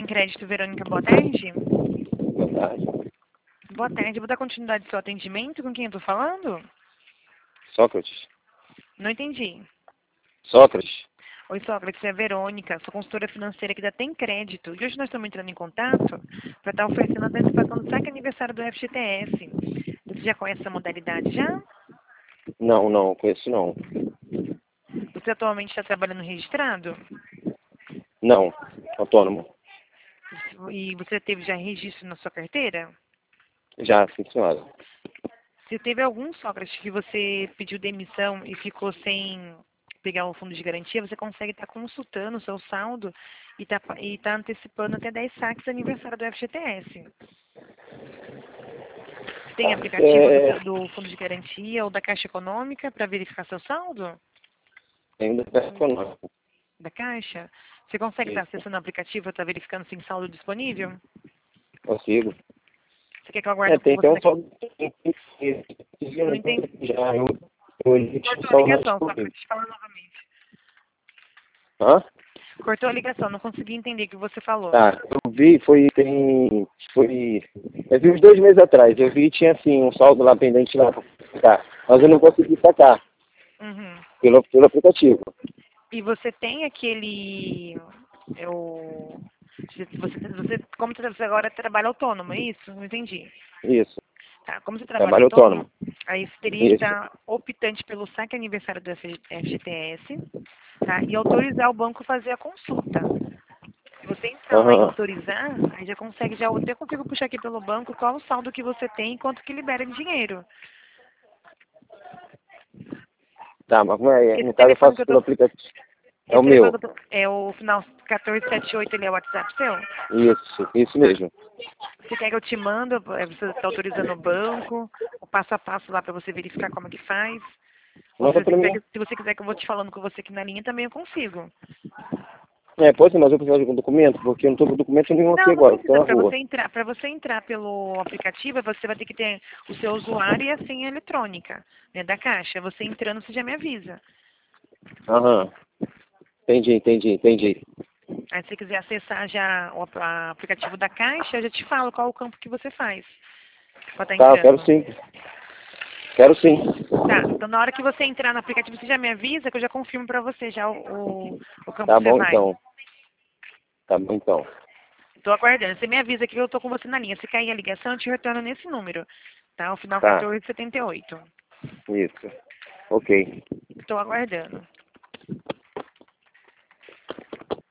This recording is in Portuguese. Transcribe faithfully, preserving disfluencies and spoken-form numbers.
Tem Crédito, Verônica, boa tarde. Boa tarde. Boa tarde, vou dar continuidade ao seu atendimento. Com quem eu tô falando? Sócrates. Não entendi. Sócrates. Oi, Sócrates, é a Verônica, sou consultora financeira aqui da Tem Crédito. E hoje nós estamos entrando em contato para estar oferecendo a antecipação do saque aniversário do F G T S. Você já conhece essa modalidade já? Não, não, conheço não. Você atualmente está trabalhando registrado? Não, autônomo. E você teve já registro na sua carteira? Já, sim, senhora. Se teve algum, Sócrates, que você pediu demissão e ficou sem pegar o fundo de garantia, você consegue estar consultando o seu saldo e está e tá antecipando até dez saques aniversário do F G T S. Tem aplicativo do, É, seu- do fundo de garantia ou da Caixa Econômica para verificar seu saldo? ainda é econômico. Da Caixa? Você consegue estar Isso. acessando o aplicativo e estar verificando se tem saldo disponível? Consigo. Você quer que eu É, aguarde com tem você até um daqui? saldo. Não entendi. Já, eu, eu existe um Cortou a saldo mais ligação, comigo. Sócrates. Fala novamente. Hã? Cortou a ligação, não consegui entender o que você falou. Tá, eu vi, foi, tem, foi, eu vi uns dois meses atrás, eu vi tinha assim um saldo lá pendente lá pra sacar, mas eu não consegui sacar Uhum. pelo, pelo aplicativo. E você tem aquele. Eu, você, você, como você agora trabalha autônomo, é isso? Não entendi. Isso, Tá, como você trabalha trabalho autônomo, autônomo. aí você teria que Isso. estar optante pelo saque aniversário do F G T S, tá? E autorizar o banco a fazer a consulta. Se você entrar lá e Aham. autorizar, aí já consegue, já eu até consigo puxar aqui pelo banco qual o saldo que você tem e quanto que libera de dinheiro. Tá, mas como é, Esse no caso eu telefone que faço eu pelo tô. aplicativo. É o Esse telefone meu. que eu tô. É o final um quatro sete oito, ele é o WhatsApp seu? Isso, isso Tá. mesmo. Você quer que eu te mando? É, você está autorizando o banco, o passo a passo lá para você verificar como é que faz? Ou se Manda você, pra quiser, mim. que- se você quiser que eu vou te falando com você aqui na linha, também eu consigo. É, pode ser, mas eu preciso de algum documento, porque eu não tô com documento nenhum aqui Não, não agora, tô precisa. na Para rua. você entrar, para você entrar pelo aplicativo, você vai ter que ter o seu usuário e a senha eletrônica, né, da Caixa. Você entrando, você já me avisa. Aham. Entendi, entendi, entendi. Aí se você quiser acessar já o ap- a- aplicativo da Caixa, eu já te falo qual o campo que você faz para estar Tá, eu quero entrando. sim. Quero sim. Tá, então na hora que você entrar no aplicativo, você já me avisa que eu já confirmo para você já o, o, o campo Tá que você bom vai. então. Tá bom então. Tô aguardando. Você me avisa que eu tô com você na linha. Se cair a ligação, eu te retorno nesse número. Tá? O final Tá, quatorze setenta e oito. isso. Ok. Estou aguardando.